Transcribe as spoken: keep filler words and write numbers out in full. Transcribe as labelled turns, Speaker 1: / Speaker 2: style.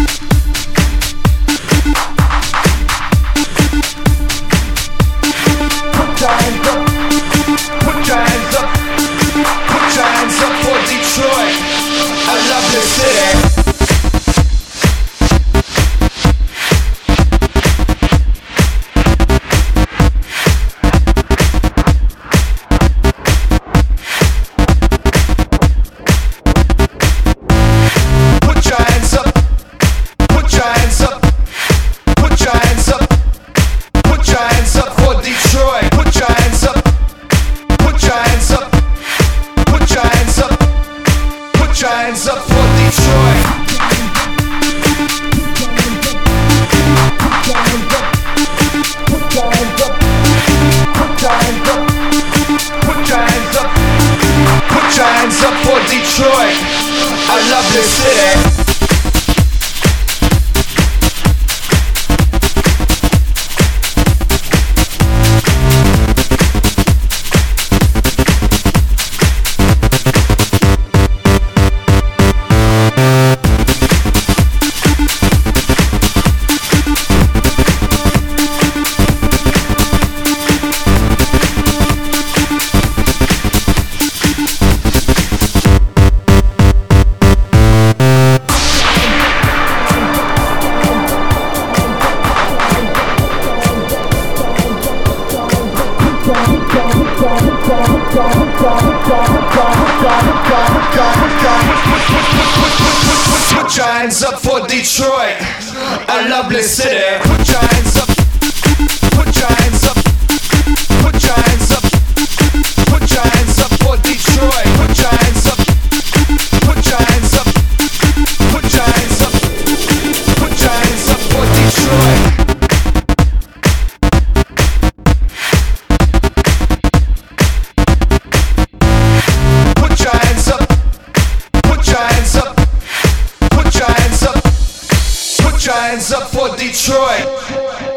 Speaker 1: Hands up for Detroit. Put your hands up. Put your hands up. Put your hands up. Put your hands up for Detroit. I love this city. Put your hands up for Detroit, a lovely city. Put your hands up. Put your hands up. Put your hands up. Put your hands up for Detroit. Put your hands up. Put your hands up. Put your hands up. Put your hands up for Detroit. Put your hands up for Detroit.